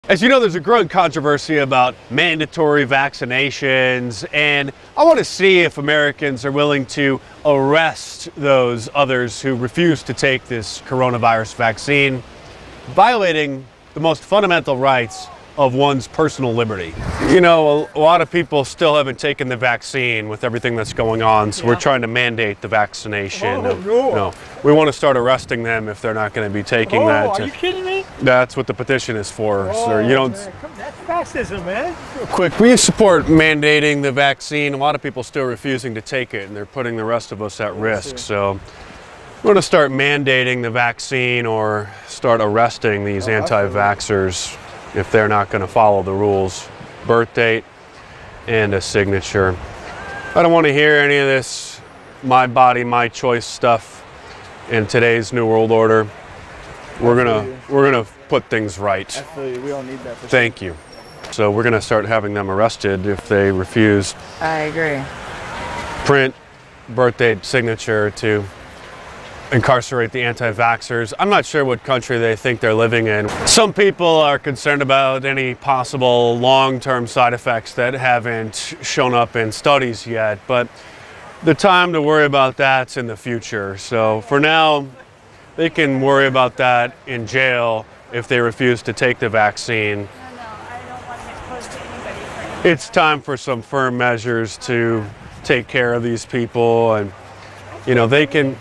As you know, there's a growing controversy about mandatory vaccinations, and I want to see if Americans are willing to arrest those others who refuse to take this coronavirus vaccine, violating the most fundamental rights of one's personal liberty. You know, a lot of people still haven't taken the vaccine with everything that's going on, so we're trying to mandate the vaccination. No, we want to start arresting them if they're not going to be taking that. Are you kidding me? That's what the petition is for, sir. You don't. That's fascism, man. Quick, we support mandating the vaccine. A lot of people still refusing to take it, and they're putting the rest of us at risk. So we're going to start mandating the vaccine or start arresting these anti-vaxxers if they're not going to follow the rules. Birth date and a signature. I don't want to hear any of this my body, my choice stuff in today's New World Order. We're gonna put things right. Absolutely, we all need that. Thank you. So we're gonna start having them arrested if they refuse. I agree. Print, birth date, signature to incarcerate the anti-vaxxers. I'm not sure what country they think they're living in. Some people are concerned about any possible long-term side effects that haven't shown up in studies yet, but the time to worry about that's in the future. So for now, they can worry about that in jail if they refuse to take the vaccine. No, I don't want to get close to anybody for anything. It's time for some firm measures to take care of these people, and you know, they can.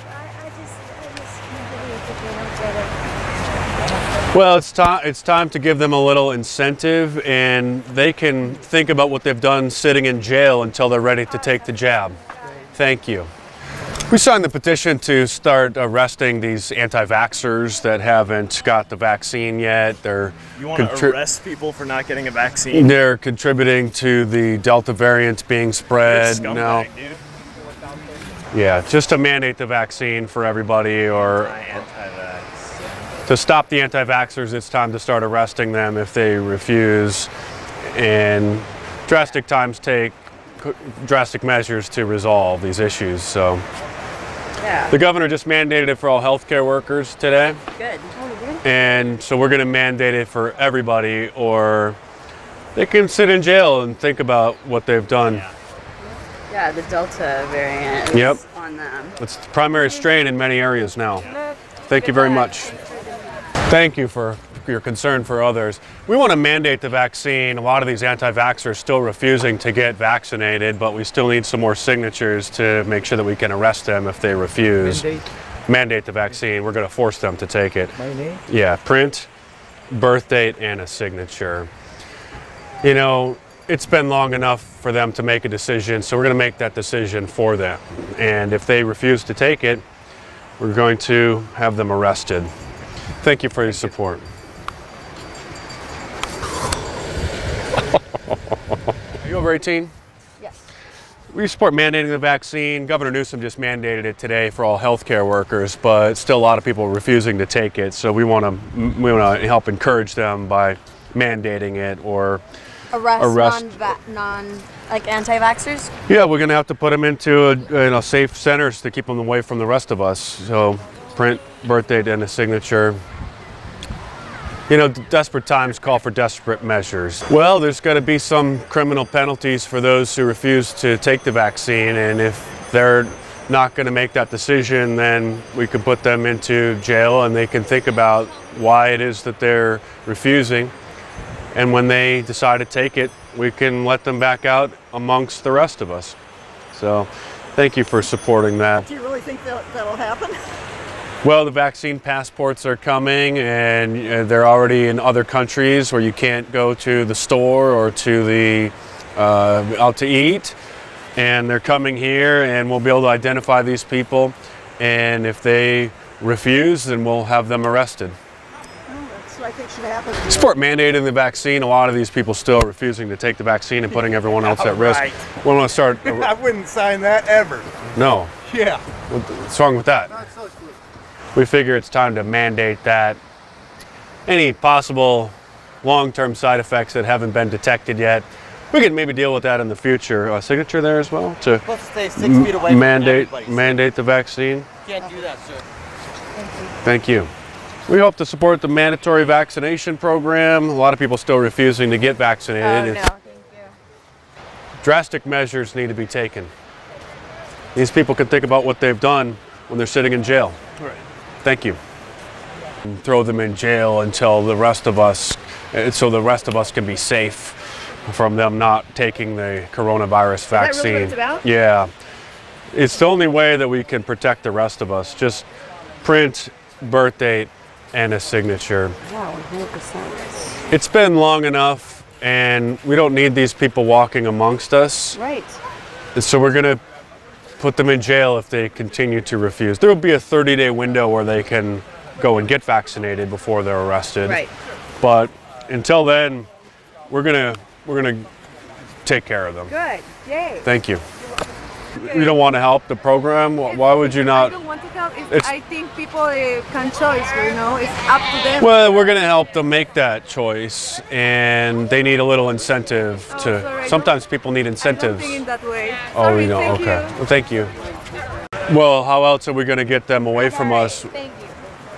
Well, it's time to give them a little incentive, and they can think about what they've done sitting in jail until they're ready to take the jab. Thank you. We signed the petition to start arresting these anti-vaxxers that haven't got the vaccine yet. You want to arrest people for not getting a vaccine? They're contributing to the Delta variant being spread now. Dude. Yeah, just to mandate the vaccine for everybody, or to stop the anti-vaxxers. It's time to start arresting them if they refuse, and drastic times take drastic measures to resolve these issues. So Yeah. the governor just mandated it for all healthcare workers today. Good. And so we're going to mandate it for everybody, or they can sit in jail and think about what they've done. Yeah, the Delta variant Yep. is on them. It's the primary strain in many areas now. Thank you very much. Thank you for your concern for others. We want to mandate the vaccine. A lot of these anti-vaxxers are still refusing to get vaccinated, but we still need some more signatures to make sure that we can arrest them if they refuse. Mandate the vaccine. We're going to force them to take it. My name? Yeah, print, birth date, and a signature. You know, it's been long enough for them to make a decision, so we're going to make that decision for them. And if they refuse to take it, we're going to have them arrested. Thank you for your support. Are you over 18? Yes. We support mandating the vaccine. Governor Newsom just mandated it today for all healthcare workers, but still a lot of people refusing to take it. So we want to help encourage them by mandating it, or arrest like anti-vaxxers? Yeah, we're going to have to put them into safe centers to keep them away from the rest of us. So print, birth date, and a signature. You know, desperate times call for desperate measures. Well, there's got to be some criminal penalties for those who refuse to take the vaccine, and if they're not going to make that decision, then we could put them into jail, and they can think about why it is that they're refusing. And when they decide to take it, we can let them back out amongst the rest of us. So thank you for supporting that. Do you really think that'll happen? Well, the vaccine passports are coming, and they're already in other countries where you can't go to the store or to the out to eat. And they're coming here, and we'll be able to identify these people. And if they refuse, then we'll have them arrested. That's what I think should happen. Support mandating the vaccine. A lot of these people still refusing to take the vaccine and putting everyone else at risk. Right. We want to start. I wouldn't sign that ever. No. Yeah. What's wrong with that? We figure it's time to mandate that. Any possible long-term side effects that haven't been detected yet, we can maybe deal with that in the future. A signature there as well to Supposed to stay 6 feet away from everybody. mandate the vaccine. Can't do that, sir. Thank you. We hope to support the mandatory vaccination program. A lot of people still refusing to get vaccinated. Oh, no, thank you. Drastic measures need to be taken. These people can think about what they've done when they're sitting in jail. Right. Thank you. And throw them in jail until the rest of us, so the rest of us can be safe from them not taking the coronavirus vaccine. Is that really what it's about? Yeah. It's the only way that we can protect the rest of us. Just print, birth date, and a signature. Yeah, 100%. It's been long enough, and we don't need these people walking amongst us. Right. And so we're going to put them in jail if they continue to refuse. There will be a 30-day window where they can go and get vaccinated before they're arrested. Right. But until then, we're gonna take care of them. Good. Yay. Thank you. You don't want to help the program? Why would you I not? don't want to help. It's- I think people can choose, you know, it's up to them. Well, we're going to help them make that choice, and they need a little incentive to. sorry. Sometimes people need I don't incentives. think in that way. Oh, Sorry, you know, thank okay. you. Well, thank you. Well, how else are we going to get them away from us? Thank you.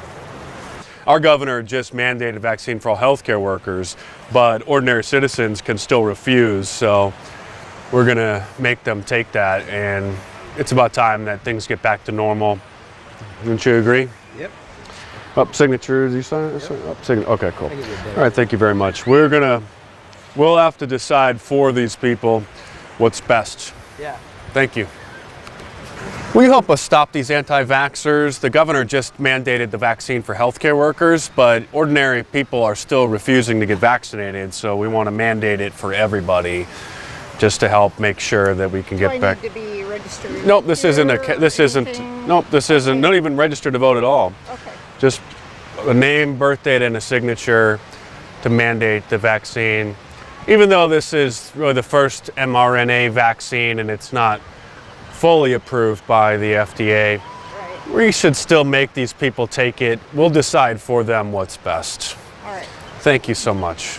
Our governor just mandated vaccine for all healthcare workers, but ordinary citizens can still refuse. So we're going to make them take that, and it's about time that things get back to normal. Don't you agree? Yep. Up signatures, you sign it? Okay, cool. All right, thank you very much. We'll have to decide for these people what's best. Yeah. Thank you. Will you help us stop these anti-vaxxers? The governor just mandated the vaccine for healthcare workers, but ordinary people are still refusing to get vaccinated, so we want to mandate it for everybody just to help make sure that we can Do I get back. need to be registered? Nope, this isn't anything? nope, this isn't, not even registered to vote at all. Okay. Just a name, birth date, and a signature to mandate the vaccine. Even though this is really the first mRNA vaccine and it's not fully approved by the FDA, Right. we should still make these people take it. We'll decide for them what's best. All right. Thank you so much.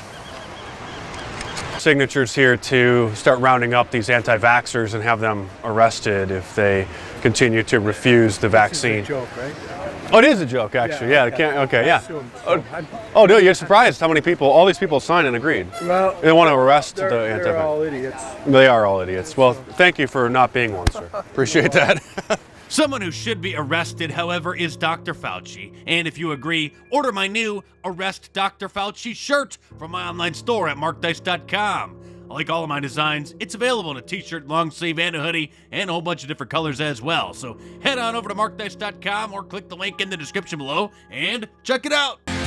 Signatures here to start rounding up these anti-vaxxers and have them arrested if they continue to refuse the vaccine. Joke, right? Oh, it is a joke, actually. Yeah, they can't, okay, yeah. Assume so. Oh, no, you're surprised how many people, all these people signed and agreed. Well, They want to arrest the they're anti-vaxxers. all idiots. They are all idiots. Well, thank you for not being one, sir. Appreciate that. Someone who should be arrested, however, is Dr. Fauci. And if you agree, order my new Arrest Dr. Fauci shirt from my online store at markdice.com. I like all of my designs. It's available in a t-shirt, long sleeve, and a hoodie, and a whole bunch of different colors as well. So head on over to markdice.com or click the link in the description below and check it out.